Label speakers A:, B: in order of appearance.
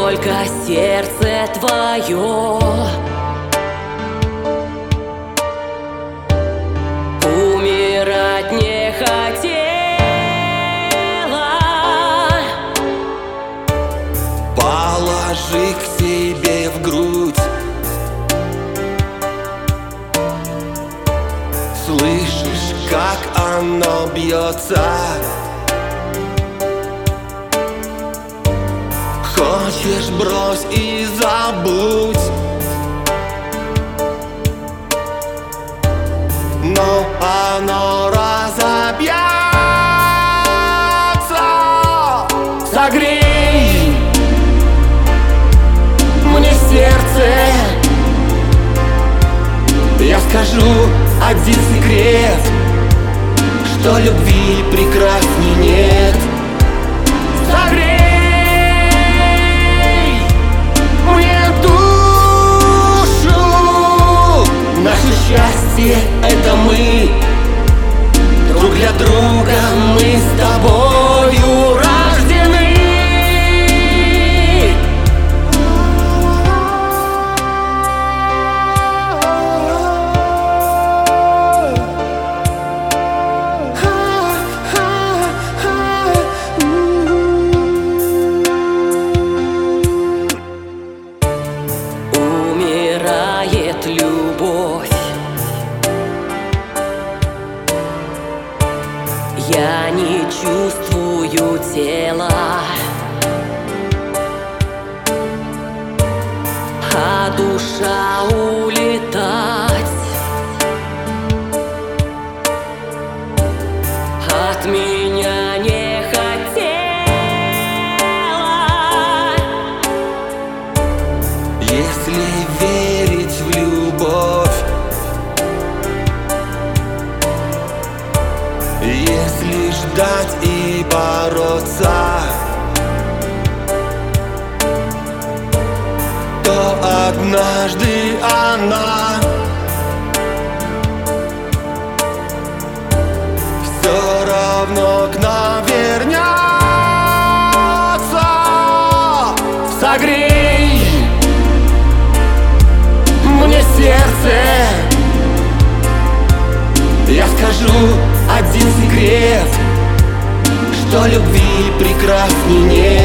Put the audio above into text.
A: только сердце твое. Умирать не хотела.
B: Положи к себе в грудь. Слышишь, как оно бьется? Хочешь, брось и забудь. Но оно разобьется. Согрей мне сердце. Я скажу один секрет, что любви прекрасней нет. Согрей мне душу. Наше счастье — это мы. Друг для друга мы с тобою рождены.
A: Умирает любовь. Я не чувствую тела, а душа улетать от меня не хотела.
B: Если верить в любовь, если ждать и бороться, то однажды она все равно к нам вернется. Согрей мне сердце. Я скажу один секрет, что любви прекрасней нет.